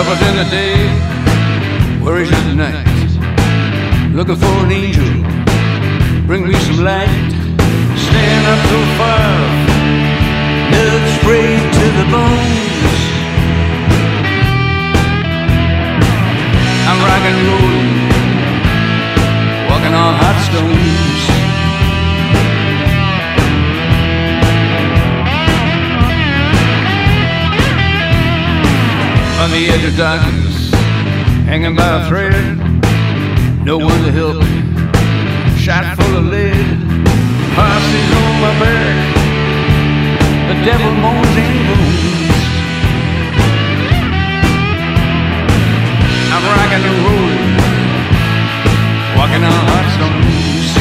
Troubles in the day, worries at night. Looking for an angel, bring me some light. Stand up to the fire, nerves frayed to the bones. I'm rock and rolling, walking on hot stones. On the edge of darkness, hanging by a thread, no one to help me, shot full of lead. Heart is on my back, the devil moans and groans. I'm rocking and rolling, walking on hot stones.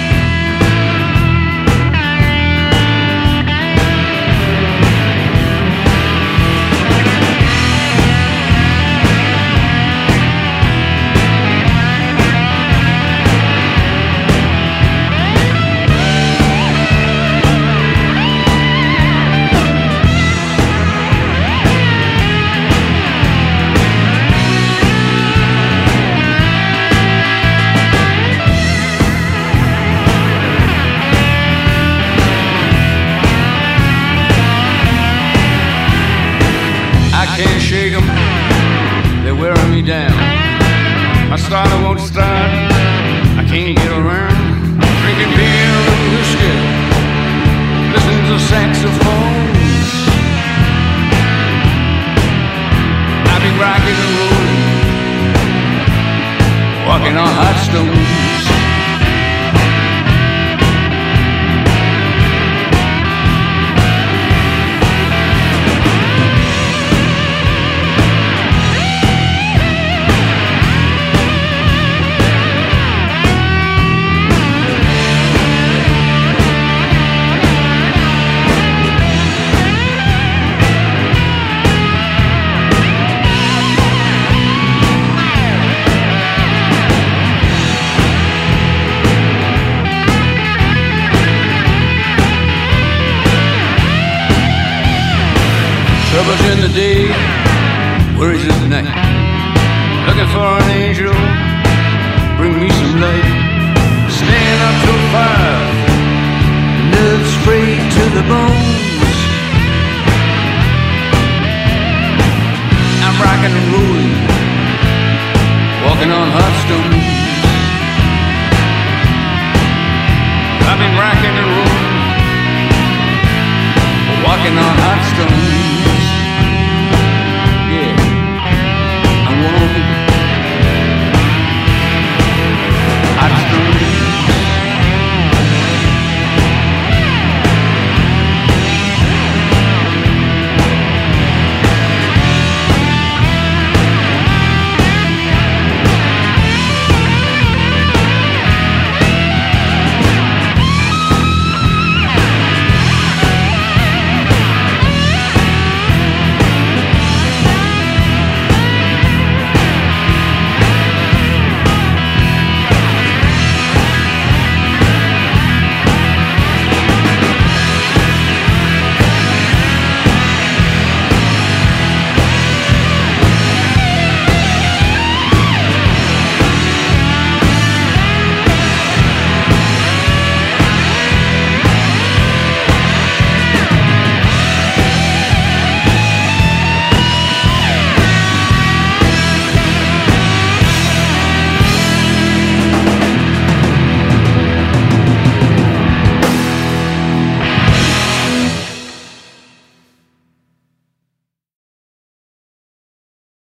Can't shake them, they're wearing me down. My starter won't start, I can't get around. Drinking beer and whiskey, listening to saxophones. I be rocking and rolling, walking on hot stones. Troubles in the day, worries at night. Looking for an angel, bring me some light. Stand up to the fire, nerves frayed to the bone.